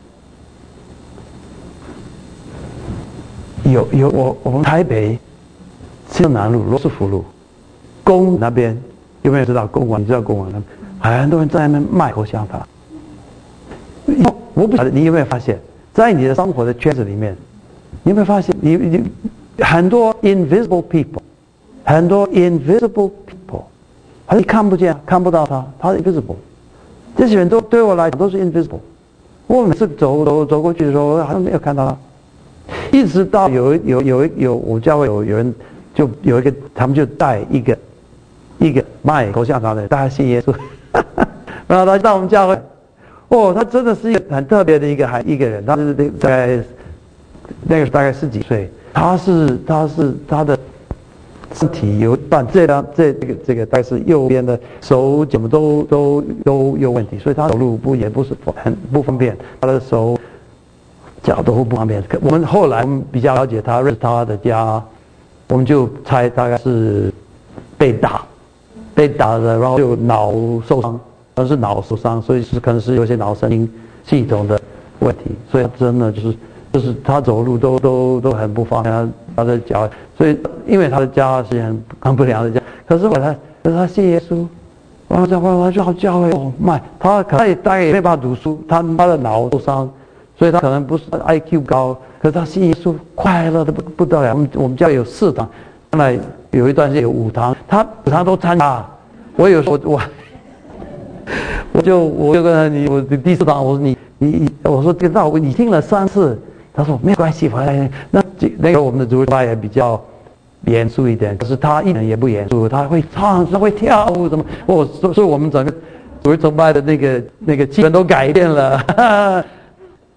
有有我我们台北新南路罗斯福路公那边有没有知道公馆？你知道公馆那边很多人在那边卖口香糖。我不晓得你有没有发现，在你的生活的圈子里面，你有没有发现你你很多 invisible people， 很多 invisible people。你看不见，看不到他，他是 invisible。这些人都对我来讲都是 invisible。我每次走走走过去的时候，好像没有看到他。一直到有有有有我教会有有人就有一个，他们就带一个一个卖口香糖的，大家信耶稣，然后他到我们教会，哦，他真的是一个很特别的一个还一个人，他是大概那个大概十几岁，他是他是他的。身体有半这张这这个这个大概是右边的手怎么都都都有问题，所以他走路不也不是很不方便，他的手脚都不方便。我们后来我们比较了解他，认识他的家，我们就猜大概是被打，被打的，然后就脑受伤，可能是脑受伤，所以是可能是有些脑神经系统的问题，所以他真的就是就是他走路都都都很不方便，他的脚。所以，因为他的家是很很不良的家，可是后来他，可是他信耶稣，然后在后来就好教会哦，妈，他可能大概也没办法读书，他他的脑受伤，所以他可能不是 I Q 高，可是他信耶稣快乐的不不得了。我们我们家有四堂，后来有一段时间有五堂，他五堂都参加。我有时候我我就我就跟他你我第四堂我说你你我说这道你听了三次，他说没有关系，回来那。那个我们的主他也比较严肃一点，可是他一点也不严肃，他会唱，他会跳舞，什么？哦，所以我们整个主崇拜的那个那个气氛都改变了。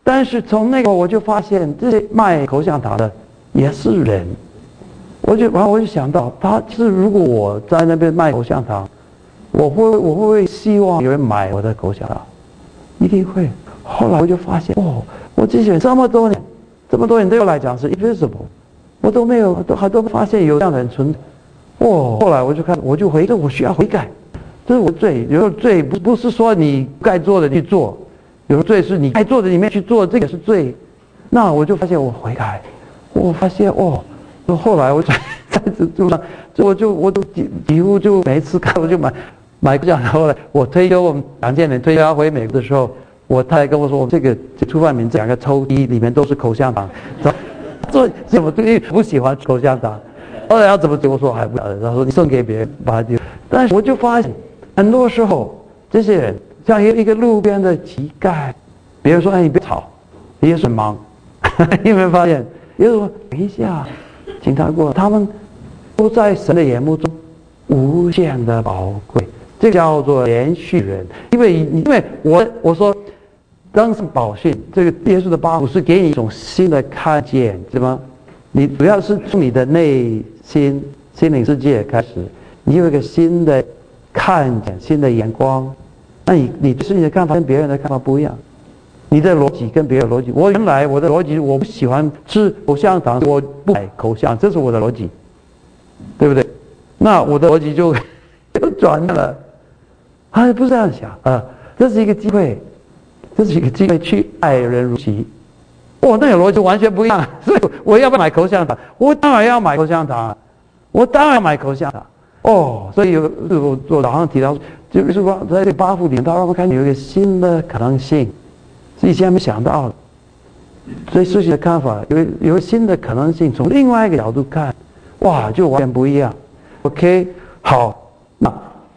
但是从那个我就发现，这些卖口香糖的也是人。我就然后我就想到，他是如果我在那边卖口香糖，我会我会不会希望有人买我的口香糖？一定会。后来我就发现，哦，我这些这么多年，这么多年对我来讲是 invisible， 我都没有都还都发现有这样的人存在。哦，后来我就看，我就回，我需要悔改，这是我罪。有时候罪不不是说你该做的去做，有时候罪是你该做的里面去做，这个是罪。那我就发现我悔改，我发现哦。后来我就在这路上，我就我就几几乎就每一次看我就买买口香糖。后来我退休，我们两千年退休要回美国的时候，我太太跟我说，我们这个出饭名这两个抽屉里面都是口香糖，做怎么对不喜欢口香糖？后来要怎么对我说还不晓得，他说你送给别人把它丢。但是我就发现，很多时候这些人像一个路边的乞丐，别人说哎你别吵，也是很忙，你有没有发现？有人说等一下。请他过，他们都在神的眼目中无限的宝贵，这叫做连续人。因为因为我我说，当时宝训这个耶稣的八福是给你一种新的看见，是吗？你主要是从你的内心心灵世界开始，你有一个新的看见，新的眼光，那你你对事情的看法跟别人的看法不一样。你的逻辑跟别人的逻辑，我原来我的逻辑我不喜欢吃口香糖，我不买口香，这是我的逻辑，对不对？那我的逻辑就就转了，啊，不是这样想啊，这是一个机会，这是一个机会去爱人如己。哦，那个逻辑完全不一样，所以我要不要买口香糖？我当然要买口香糖，我当然要买口香糖。哦，所以有我我早上提到，就是说在这八福里面，他让我们看有一个新的可能性。是以前没想到的，所以事情的看法有有新的可能性，从另外一个角度看，哇，就完全不一样。OK， 好，那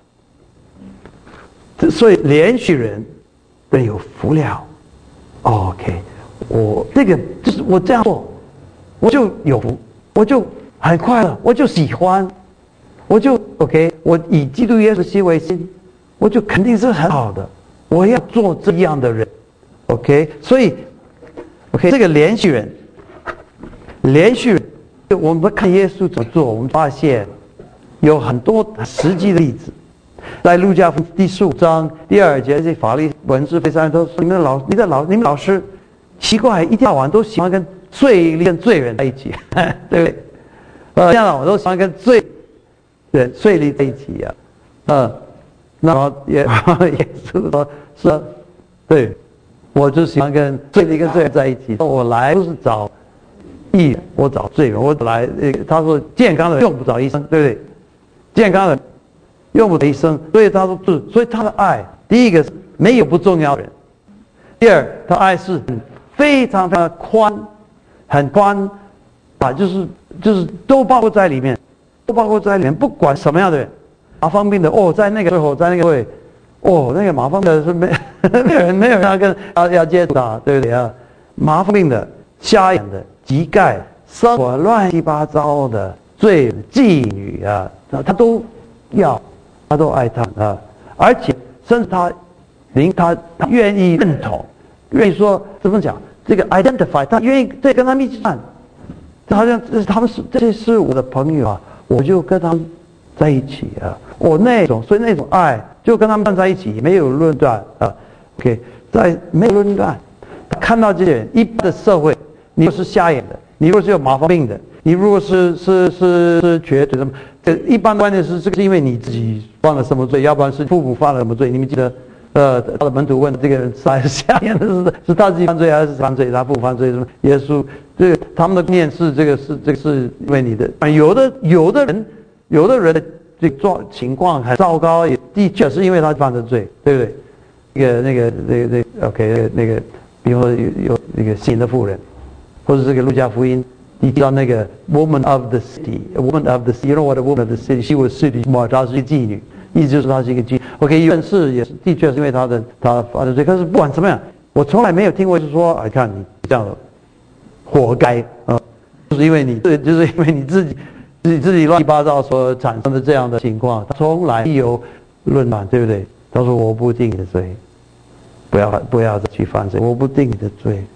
所以连续人更有福了。OK， 我这个就是我这样做，我就有福，我就很快乐，我就喜欢，我就 OK， 我以基督耶稣心为心，我就肯定是很好的，我要做这样的人。OK， 所以 OK 这个连续人，连续人，我们看耶稣怎么做，我们发现有很多实际的例子。在路加福音第十五章第二节，这些法律文士、法利赛人都说：“你们的老，你的老，你们老师奇怪，一天到晚都喜欢跟罪跟罪人在一起，对不对？呃，一天到晚都喜欢跟罪人、罪人在一起呀、啊，嗯，那么也也是说，是，对。”我就喜欢跟罪人跟罪人在一起。我来不是找义人，我找罪人。我来，他说健康的用不着医生，对不对？健康的用不着医生，所以他说是，所以他的爱，第一个是没有不重要的人，第二，他爱是非常非常宽，很宽啊，就是就是都包括在里面，都包括在里面，不管什么样的人，麻风病的哦，在那个时候，在那个会。哦，那个麻风的是没没有人没有人要跟要要接触他，对不对啊？麻风病的、瞎眼的、乞丐、生活乱七八糟的、罪妓女啊，他都要，他都爱他啊，而且甚至他，灵他他愿意认同，愿意说怎么讲这个 identify， 他愿意对跟他们一起干，好像他们是这是我的朋友啊，我就跟他们在一起啊，我那种所以那种爱。就跟他们站在一起，没有论断啊 ，OK， 在没有论断，看到这些人，一般的社会，你如果是瞎眼的，你如果是有麻风病的，你如果是是是是瘸腿什么，这一般的观念是这个是因为你自己犯了什么罪，要不然是父母犯了什么罪？你们记得，呃，他的门徒问这个人是还是瞎眼的，是是他自己犯罪还是犯罪？他父母犯罪什么？耶稣这个他们的念是这个是这个是因为你的，有的有的人有的人的。这状情况很糟糕，也的确是因为他犯的罪，对不对？那个、那个、那个、那个 OK， 那个，比如说有有那个信的妇人，或者这个路加福音，你知道那个 woman of the city，woman of the city， you know what a woman of the city？She was city smart， 她是一个妓女，意思就是她是一个妓女。OK， 但是也是的确是因为她的她犯的罪，可是不管怎么样，我从来没有听过就是说，哎，看你这样活该啊，就是因为你，就是因为你自己。自己自己乱七八糟所产生的这样的情况，他从来没有论断，对不对？他说我不定你的罪，不要不要再去犯罪，我不定你的罪，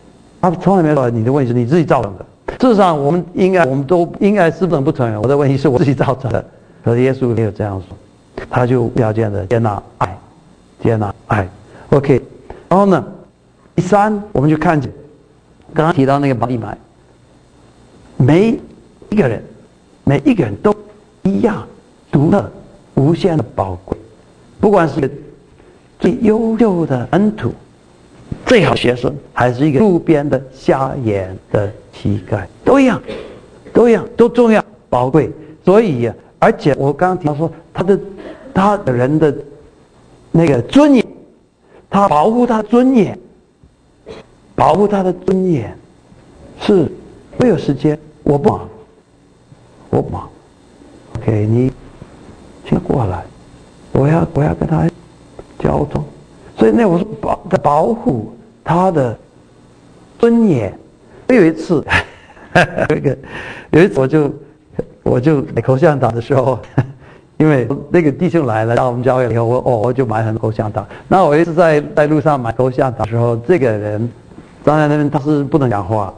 他从来没有说你的问题是你自己造成的。事实上，我们应该我们都应该是不能不承认我的问题是我自己造成的。可是耶稣没有这样说，他就无条件的接纳爱，接纳爱。OK， 然后呢，第三我们就看见刚刚提到那个巴利买，每一个人每一个人都一样独特无限的宝贵，不管是最优秀的门徒、最好学生，还是一个路边的瞎眼的乞丐，都一样，都一样，都重要、宝贵。所以，而且我刚刚提到说，他的他的人的那个尊严，他保护他的尊严，保护他的尊严，是我有时间，我不忙，我不忙。OK， 你请过来，我要我要跟他交通。所以那我是保在保护他的尊严。我有一次，有一个有一次我就我就买口香糖的时候，因为那个弟兄来了到我们教会以后，我哦我就买很多口香糖。那我一直在在路上买口香糖的时候，这个人站在那边他是不能讲话，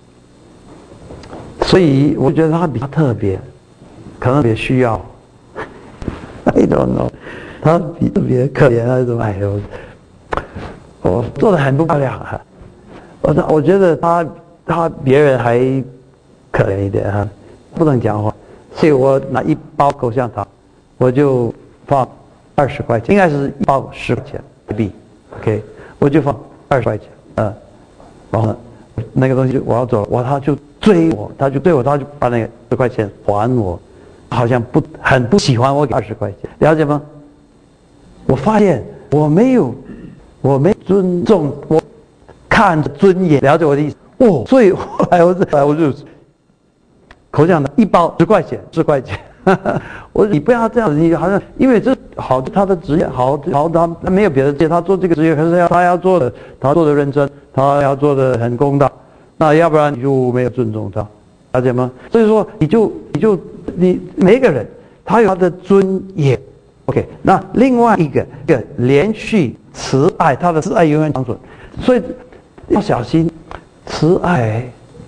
所以我觉得他比较特别，可能特别需要。I don't know。他比特别可怜还是怎么？哎呦，我做的很不漂亮啊！我我觉得他他别人还可怜一点哈，不能讲话，所以我拿一包口香糖，我就放二十块钱，应该是一包十块钱台币 ，OK， 我就放二十块钱，嗯，然后呢，那个东西我要走，我他就追我，他就对我，他就把那个十块钱还我，好像不很不喜欢我给二十块钱，了解吗？我发现我没有，我没尊重，我看着尊严，了解我的意思哦。所以后来我后来我就口香糖一包十块钱，十块钱。我说你不要这样子，你好像因为这好他的职业好好他没有别的职业，他做这个职业可是要他要做的，他做的认真，他要做的很公道，那要不然你就没有尊重他，了解吗？所以说你就你就你每一个人他有他的尊严。OK， 那另外一个一个连续慈爱，他的慈爱永远长存，所以要小心，慈爱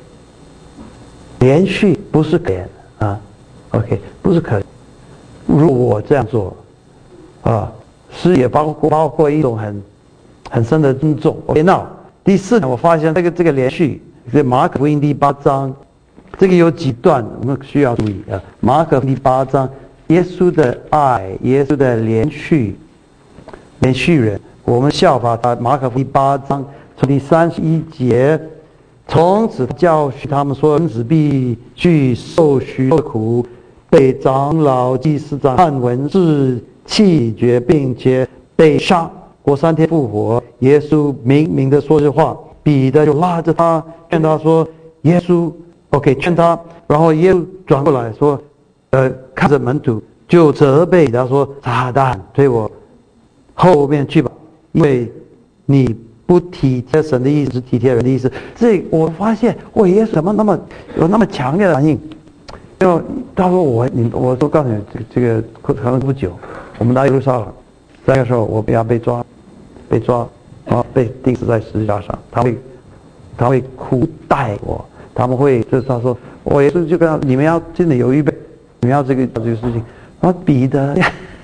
连续不是可怜啊 ，OK， 不是可怜。如果我这样做，啊，是也包括包括一种很很深的尊重。OK， 那第四呢，我发现这个这个连续，这马可福音第八章，这个有几段我们需要注意啊，马可第八章。耶稣的爱，耶稣的连续，连续人，我们效法他。马可福音第八章从第三十一节，从此教训他们说，人子必须受许多苦，被长老、祭司长和文士弃绝，并且被杀，过三天复活。耶稣明明的说这话，彼得就拉着他劝他说：“耶稣 ，OK， 劝他。”然后耶稣转过来说。呃，看着门徒就责备他说：“撒旦，推我后面去吧，因为你不体贴神的意思，是体贴人的意思。”这我发现，我耶稣怎么那么有那么强烈的反应？就他说我你，我都告诉你，这个这个可能不久，我们到耶路撒冷，那个时候我要被抓，被抓，啊，被钉死在十字架上，他会他会苦待我，他们会就是他说，我耶稣就跟他，你们要真的有预备。你要这个这个事情，然后彼得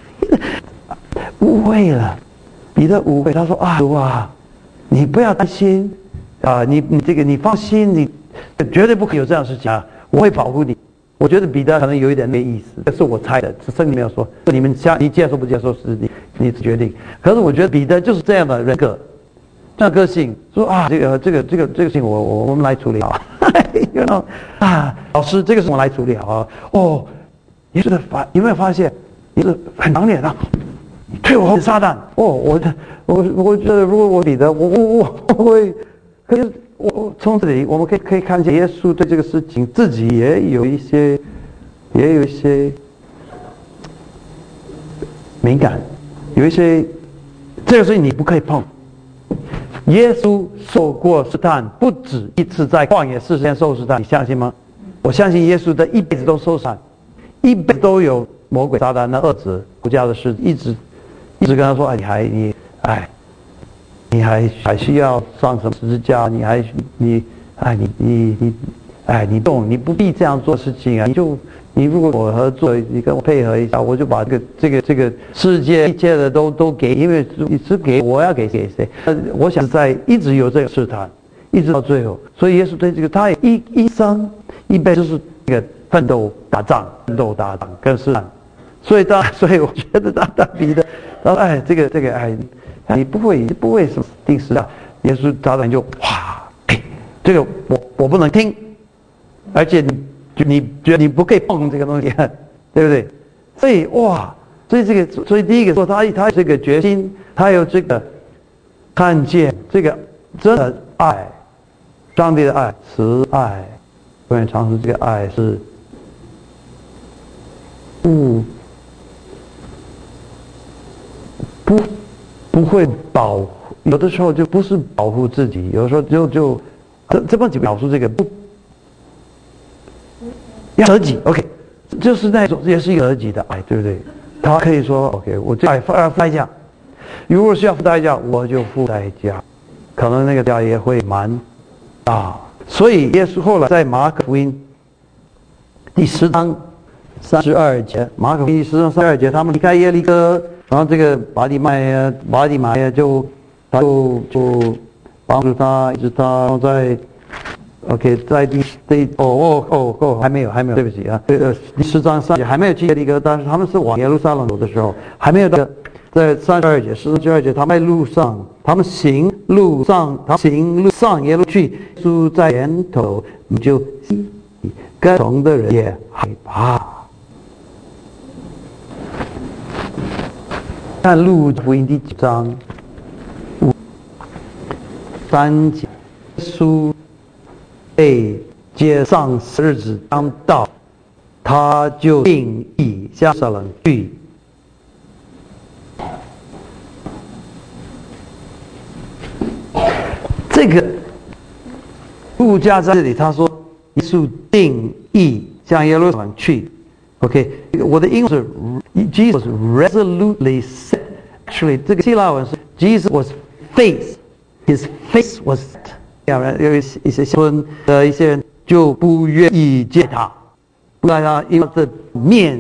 误会了，彼得误会，他说啊，主啊，你不要担心啊，你你这个你放心，你绝对不可以有这样的事情啊，我会保护你。我觉得彼得可能有一点那意思，这是我猜的，圣经没有说，你们相你接受不接受是你你决定。可是我觉得彼得就是这样的人格，这样个性，说啊，这个这个这个这个事情我我我们来处理啊，you know 啊，老师这个事我来处理啊，哦。耶稣的发有没有发现？耶稣很强烈的，退我后撒旦！哦，我我我觉得如果我彼得，我我我我会，可是我从这里我们可以可以看见耶稣对这个事情自己也有一些，也有一些敏感，有一些这个事情你不可以碰。耶稣受过试探，不止一次，在旷野四十天受试探，你相信吗？我相信耶稣的一辈子都受试探。一辈子都有魔鬼撒旦那恶子不教的事，一直一直跟他说：“哎，你还你哎， 你还还需要上什么十字架？你还你哎你你你哎你懂，你不必这样做事情啊！你就你如果我合作，你跟我配合一下，我就把这个这个这个世界一切的都都给，因为你只给我要给给谁？我想在一直有这个试探，一直到最后，所以耶稣对这个他一一生一辈就是这个奋斗打仗，奋斗打仗跟试探。所以当所以我觉得他他比的，他说哎这个这个哎。你不会，你不会什么定时啊？耶稣早晚就哇，哎，这个我我不能听，而且你就你觉得你不可以碰这个东西，对不对？所以哇，所以这个，所以第一个说他他这个决心，他有这个看见这个真的爱，上帝的爱，慈爱，关于常说这个爱是不不。不会保，有的时候就不是保护自己，有的时候就就这这么几表述这个不要舍己 ，OK， 就是那种也是一个舍己的爱，对不对？他可以说 OK， 我这爱付代价，如果是要付代价，我就付代价，可能那个价也会蛮大。所以耶稣后来在马可福音第十章三十二节，马可福音第十章三十二节，他们离开耶利哥。然后这个巴底买呀，巴底买呀，就他就就帮助他，一直他在 ，OK， 在第第哦哦哦哦还没有还没有，对不起啊，呃第十章三节还没有去耶利哥，但是他们是往耶路撒冷走的时候，还没有到在三十二节、十二节，他们在路上，他们行路上，他行路上耶路去，住在前头，就跟从的人也害怕。看路福音第九章五三节，耶稣被接上十字当到，他就定义下撒冷去。这个路加在这里他说，耶稣定义向耶路撒冷去。OK， 我的英文是 Jesus resolutely set。Actually， 这个希腊文是 Jesus was face， his face was set。有一些一些村的一些人就不愿意见他，不然他因为这面